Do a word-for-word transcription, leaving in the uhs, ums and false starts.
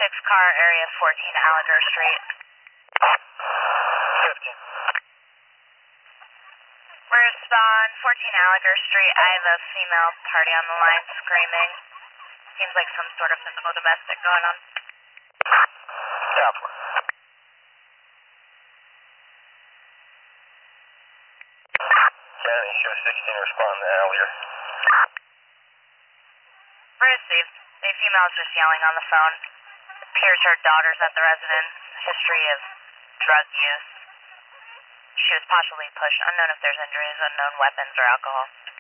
six car, area fourteen Alligator Street. fifteen. Respond, fourteen Alligator Street. I have a female party on the line screaming. Seems like some sort of physical domestic going on. Copy. County, show sixteen, respond to Alligator. Received. The female is just yelling on the phone. Appears her daughter's at the residence. History of drug use. She was partially pushed. Unknown if there's injuries, unknown weapons or alcohol.